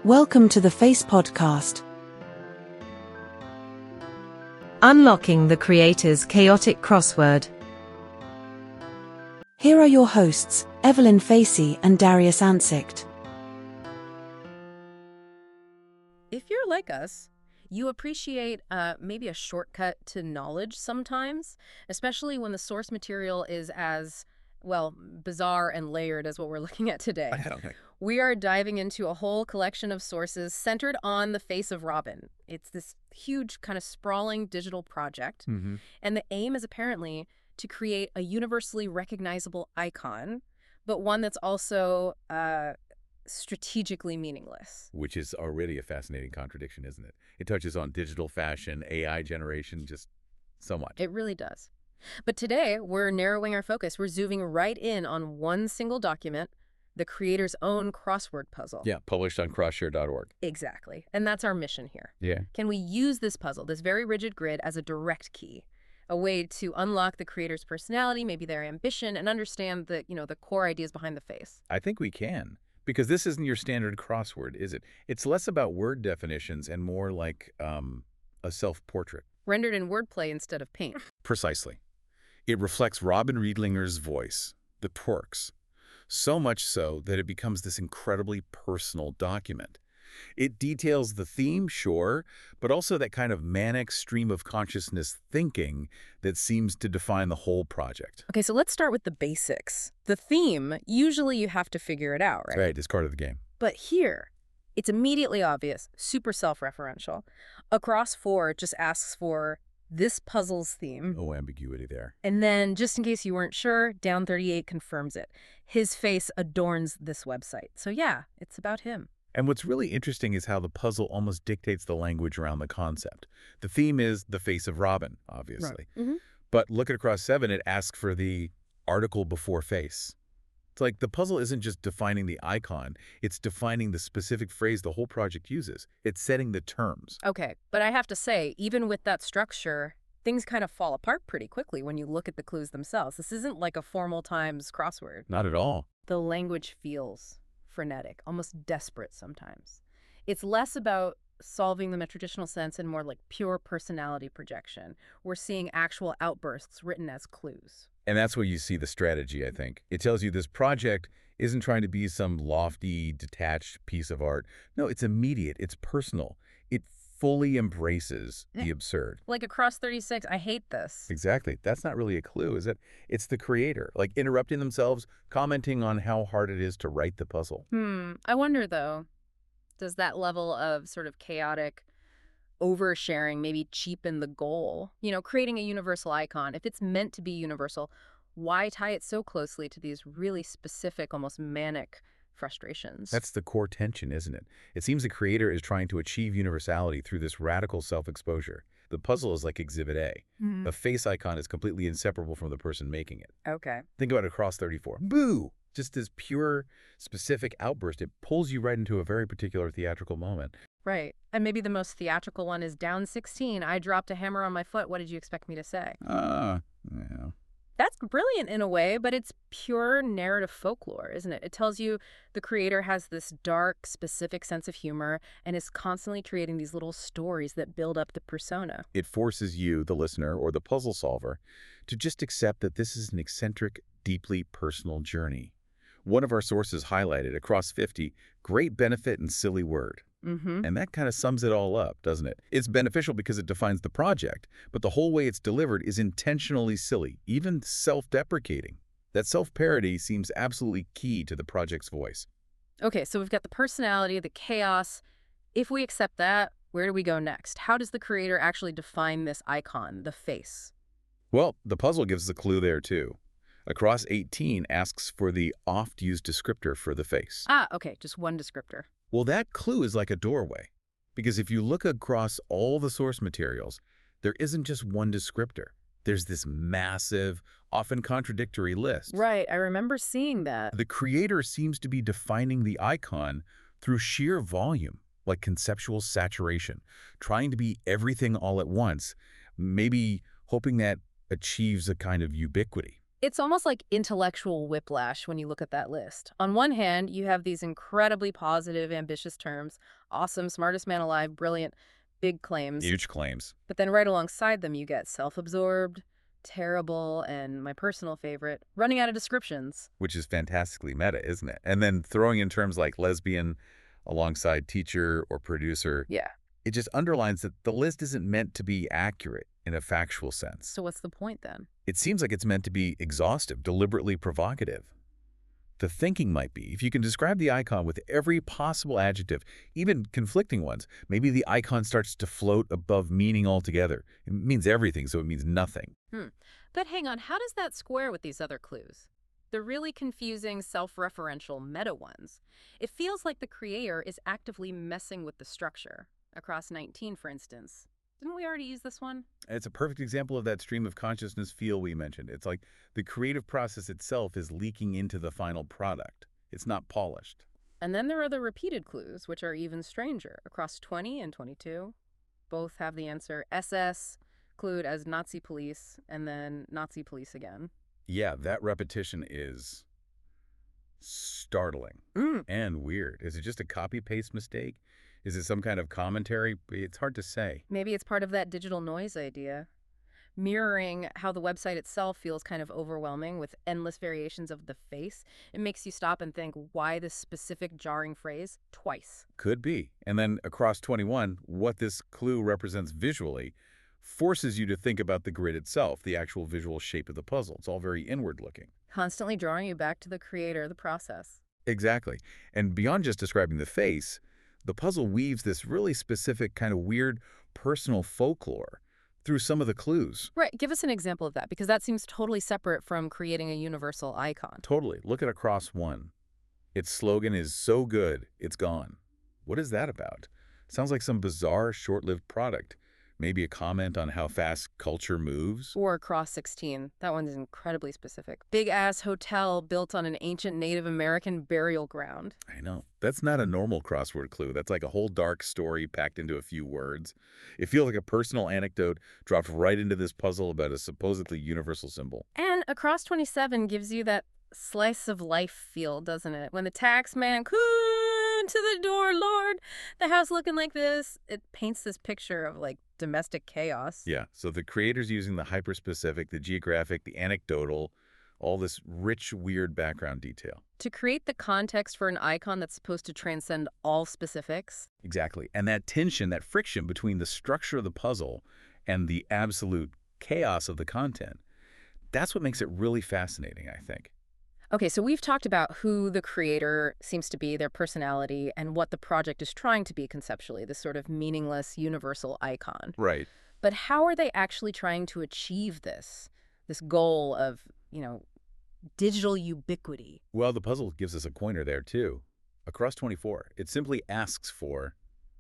Welcome to the Face Podcast. Unlocking the Creator's Chaotic Crossword. Here are your hosts, Evelyn Facey and Darius Ansicht. If you're like us, you appreciate maybe a shortcut to knowledge sometimes, especially when the source material is as, well, bizarre and layered as what we're looking at today. Okay. We are diving into a whole collection of sources centered on the face of Robin. It's this huge kind of sprawling digital project, and the aim is apparently to create a universally recognizable icon, but one that's also strategically meaningless. Which is already a fascinating contradiction, isn't it? It touches on digital fashion, AI generation, just so much. It really does. But today, we're narrowing our focus. We're zooming right in on one single document, the creator's own crossword puzzle. Yeah, published on crossshare.org. Exactly. And that's our mission here. Yeah. Can we use this puzzle, this very rigid grid, as a direct key? A way to unlock the creator's personality, maybe their ambition, and understand the, the core ideas behind the face. I think we can. Because this isn't your standard crossword, is it? It's less about word definitions and more like a self-portrait. Rendered in wordplay instead of paint. Precisely. It reflects Robin Riedlinger's voice, the twerks, so much so that it becomes this incredibly personal document. It details the theme, sure, but also that kind of manic stream of consciousness thinking that seems to define the whole project. Okay, so let's start with the basics. The theme, usually you have to figure it out, right? Right, it's part of the game. But here, it's immediately obvious, super self-referential. Across 4 just asks for this puzzle's theme. No ambiguity there. And then, just in case you weren't sure, Down 38 confirms it. His face adorns this website. So yeah, it's about him. And what's really interesting is how the puzzle almost dictates the language around the concept. The theme is the face of Robin, obviously. Right. But look at across 7, it asks for the article before face. It's like the puzzle isn't just defining the icon, it's defining the specific phrase the whole project uses. It's setting the terms. Okay, but I have to say, even with that structure, things kind of fall apart pretty quickly when you look at the clues themselves. This isn't like a formal Times crossword. Not at all. The language feels frenetic, almost desperate sometimes. It's less about solving them in a traditional sense and more like pure personality projection. We're seeing actual outbursts written as clues. And that's where you see the strategy, I think. It tells you this project isn't trying to be some lofty, detached piece of art. No, it's immediate. It's personal. It fully embraces the absurd. Like across 36, I hate this. Exactly. That's not really a clue, is it? It's the creator, like interrupting themselves, commenting on how hard it is to write the puzzle. I wonder, though, does that level of sort of chaotic oversharing maybe cheapen the goal? Creating a universal icon, if it's meant to be universal, why tie it so closely to these really specific, almost manic frustrations? That's the core tension, isn't it? It seems the creator is trying to achieve universality through this radical self-exposure. The puzzle is like Exhibit A. The face icon is completely inseparable from the person making it. Okay. Think about Across 34. Boo! Just this pure, specific outburst. It pulls you right into a very particular theatrical moment. Right. And maybe the most theatrical one is Down 16. I dropped a hammer on my foot. What did you expect me to say? Yeah. That's brilliant in a way, but it's pure narrative folklore, isn't it? It tells you the creator has this dark, specific sense of humor and is constantly creating these little stories that build up the persona. It forces you, the listener or the puzzle solver, to just accept that this is an eccentric, deeply personal journey. One of our sources highlighted, Across 50, great benefit and silly word. And that kind of sums it all up, doesn't it? It's beneficial because it defines the project, but the whole way it's delivered is intentionally silly, even self-deprecating. That self-parody seems absolutely key to the project's voice. Okay, so we've got the personality, the chaos. If we accept that, where do we go next? How does the creator actually define this icon, the face? Well, the puzzle gives a clue there, too. Across 18 asks for the oft-used descriptor for the face. Okay, just one descriptor. Well, that clue is like a doorway, because if you look across all the source materials, there isn't just one descriptor. There's this massive, often contradictory list. Right, I remember seeing that. The creator seems to be defining the icon through sheer volume, like conceptual saturation, trying to be everything all at once, maybe hoping that achieves a kind of ubiquity. It's almost like intellectual whiplash when you look at that list. On one hand, you have these incredibly positive, ambitious terms: awesome, smartest man alive, brilliant, big claims. Huge claims. But then right alongside them, you get self-absorbed, terrible, and my personal favorite, running out of descriptions. Which is fantastically meta, isn't it? And then throwing in terms like lesbian alongside teacher or producer, Yeah. it just underlines that the list isn't meant to be accurate in a factual sense. So what's the point then? It seems like it's meant to be exhaustive, deliberately provocative. The thinking might be, if you can describe the icon with every possible adjective, even conflicting ones, maybe the icon starts to float above meaning altogether. It means everything, so it means nothing. But hang on, how does that square with these other clues? The really confusing, self-referential meta ones. It feels like the creator is actively messing with the structure. Across 19, for instance. Didn't we already use this one? It's a perfect example of that stream of consciousness feel we mentioned. It's like the creative process itself is leaking into the final product. It's not polished. And then there are the repeated clues, which are even stranger. Across 20 and 22, both have the answer SS, clued as Nazi police, and then Nazi police again. Yeah, that repetition is startling and weird. Is it just a copy-paste mistake? Is it some kind of commentary? It's hard to say. Maybe it's part of that digital noise idea, mirroring how the website itself feels kind of overwhelming with endless variations of the face. It makes you stop and think, why this specific jarring phrase twice? Could be. And then across 21, what this clue represents visually forces you to think about the grid itself, the actual visual shape of the puzzle. It's all very inward-looking. Constantly drawing you back to the creator, the process. Exactly. And beyond just describing the face, the puzzle weaves this really specific kind of weird personal folklore through some of the clues. Right, give us an example of that, because that seems totally separate from creating a universal icon. Totally. Look at Across One. Its slogan is "So good, it's gone." What is that about? Sounds like some bizarre, short-lived product. Maybe a comment on how fast culture moves? Or Across 16. That one's incredibly specific. Big-ass hotel built on an ancient Native American burial ground. I know. That's not a normal crossword clue. That's like a whole dark story packed into a few words. It feels like a personal anecdote dropped right into this puzzle about a supposedly universal symbol. And Across 27 gives you that slice of life feel, doesn't it? When the tax man cooed to the door, Lord, the house looking like this, it paints this picture of like domestic chaos. Yeah, so the creator's using the hyper-specific, the geographic, the anecdotal, all this rich, weird background detail. To create the context for an icon that's supposed to transcend all specifics. Exactly. And that tension, that friction between the structure of the puzzle and the absolute chaos of the content, that's what makes it really fascinating, I think. Okay, so we've talked about who the creator seems to be, their personality, and what the project is trying to be conceptually, this sort of meaningless, universal icon. Right. But how are they actually trying to achieve this goal of, digital ubiquity? Well, the puzzle gives us a pointer there, too. Across 24, it simply asks for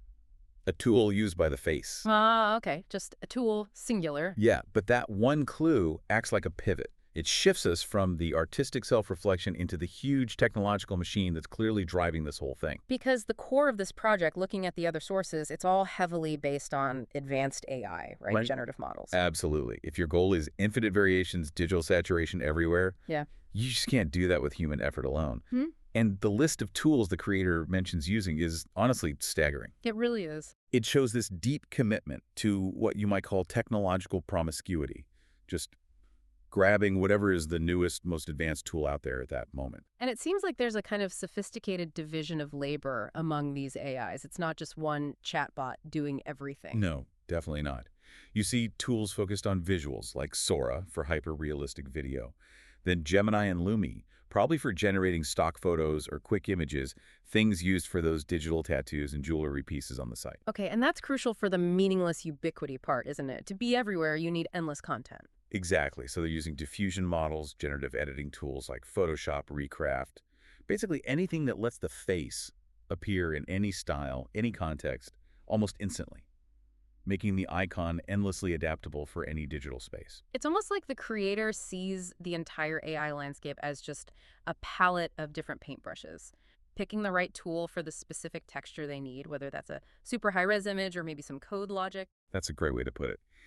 a tool used by the face. Okay, just a tool, singular. Yeah, but that one clue acts like a pivot. It shifts us from the artistic self-reflection into the huge technological machine that's clearly driving this whole thing. Because the core of this project, looking at the other sources, it's all heavily based on advanced AI, right? Generative models. Absolutely. If your goal is infinite variations, digital saturation everywhere, yeah, you just can't do that with human effort alone. And the list of tools the creator mentions using is honestly staggering. It really is. It shows this deep commitment to what you might call technological promiscuity. Just grabbing whatever is the newest, most advanced tool out there at that moment. And it seems like there's a kind of sophisticated division of labor among these AIs. It's not just one chatbot doing everything. No, definitely not. You see tools focused on visuals, like Sora for hyper-realistic video. Then Gemini and Lumi, probably for generating stock photos or quick images, things used for those digital tattoos and jewelry pieces on the site. Okay, and that's crucial for the meaningless ubiquity part, isn't it? To be everywhere, you need endless content. Exactly. So they're using diffusion models, generative editing tools like Photoshop, Recraft, basically anything that lets the face appear in any style, any context, almost instantly, making the icon endlessly adaptable for any digital space. It's almost like the creator sees the entire AI landscape as just a palette of different paintbrushes, picking the right tool for the specific texture they need, whether that's a super high-res image or maybe some code logic. That's a great way to put it.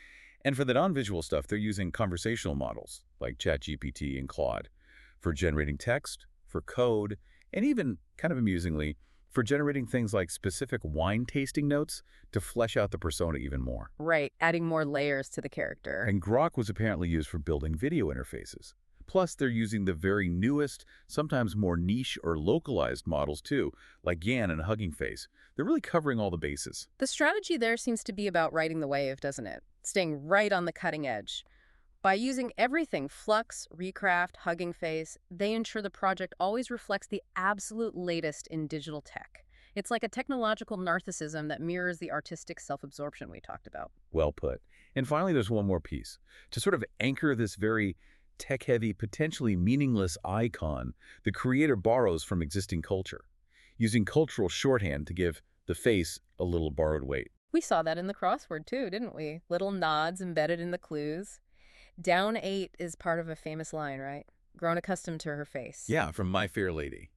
And for the non-visual stuff, they're using conversational models like ChatGPT and Claude for generating text, for code, and even, kind of amusingly, for generating things like specific wine tasting notes to flesh out the persona even more. Right, adding more layers to the character. And Grok was apparently used for building video interfaces. Plus, they're using the very newest, sometimes more niche or localized models too, like Yan and Hugging Face. They're really covering all the bases. The strategy there seems to be about riding the wave, doesn't it? Staying right on the cutting edge. By using everything, Flux, Recraft, Hugging Face, they ensure the project always reflects the absolute latest in digital tech. It's like a technological narcissism that mirrors the artistic self-absorption we talked about. Well put. And finally, there's one more piece. To sort of anchor this very tech-heavy, potentially meaningless icon, the creator borrows from existing culture, using cultural shorthand to give the face a little borrowed weight. We saw that in the crossword too, didn't we? Little nods embedded in the clues. Down 8 is part of a famous line, right? Grown accustomed to her face. Yeah, from My Fair Lady.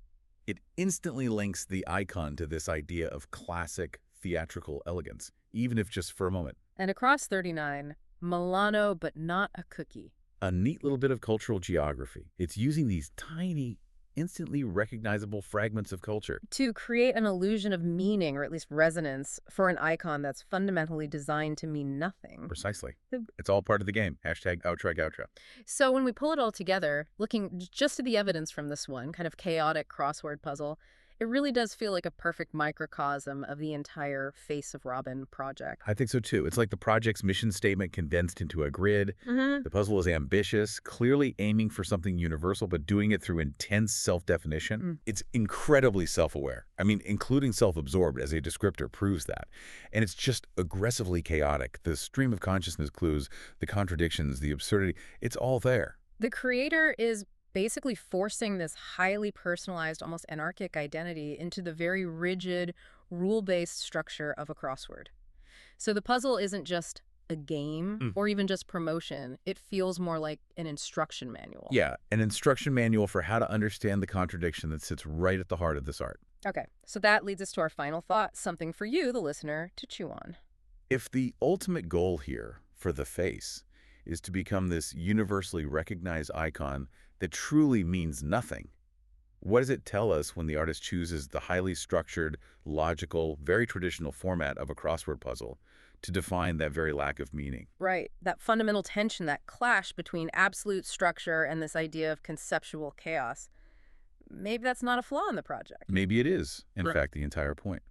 It instantly links the icon to this idea of classic theatrical elegance, even if just for a moment. And across 39, Milano but not a cookie. A neat little bit of cultural geography. It's using these tiny, instantly recognizable fragments of culture To create an illusion of meaning, or at least resonance, for an icon that's fundamentally designed to mean nothing. Precisely. It's all part of the game. Hashtag outro. So when we pull it all together, looking just at the evidence from this one, kind of chaotic crossword puzzle, it really does feel like a perfect microcosm of the entire Face of Robin project. I think so too. It's like the project's mission statement condensed into a grid. The puzzle is ambitious, clearly aiming for something universal, but doing it through intense self-definition. It's incredibly self-aware. I mean, including self-absorbed as a descriptor proves that. And it's just aggressively chaotic. The stream of consciousness clues, the contradictions, the absurdity, it's all there. The creator is basically forcing this highly personalized, almost anarchic identity into the very rigid, rule-based structure of a crossword. So the puzzle isn't just a game or even just promotion. It feels more like an instruction manual. Yeah, an instruction manual for how to understand the contradiction that sits right at the heart of this art. Okay, so that leads us to our final thought, something for you, the listener, to chew on. If the ultimate goal here for the face is to become this universally recognized icon that truly means nothing, what does it tell us when the artist chooses the highly structured, logical, very traditional format of a crossword puzzle to define that very lack of meaning? Right, that fundamental tension, that clash between absolute structure and this idea of conceptual chaos. Maybe that's not a flaw in the project. Maybe it is, in fact, the entire point.